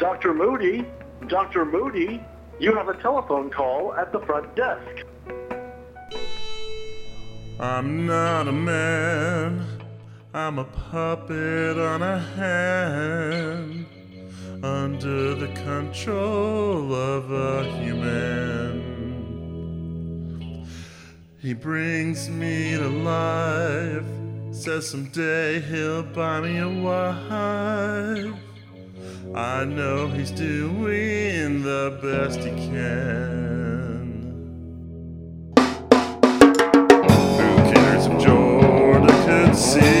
Dr. Moody, Dr. Moody, you have a telephone call at the front desk. I'm not a man, I'm a puppet on a hand, under the control of a human. He brings me to life, says someday he'll buy me a wife. I know he's doing the best he can. Who cares if Jordan could see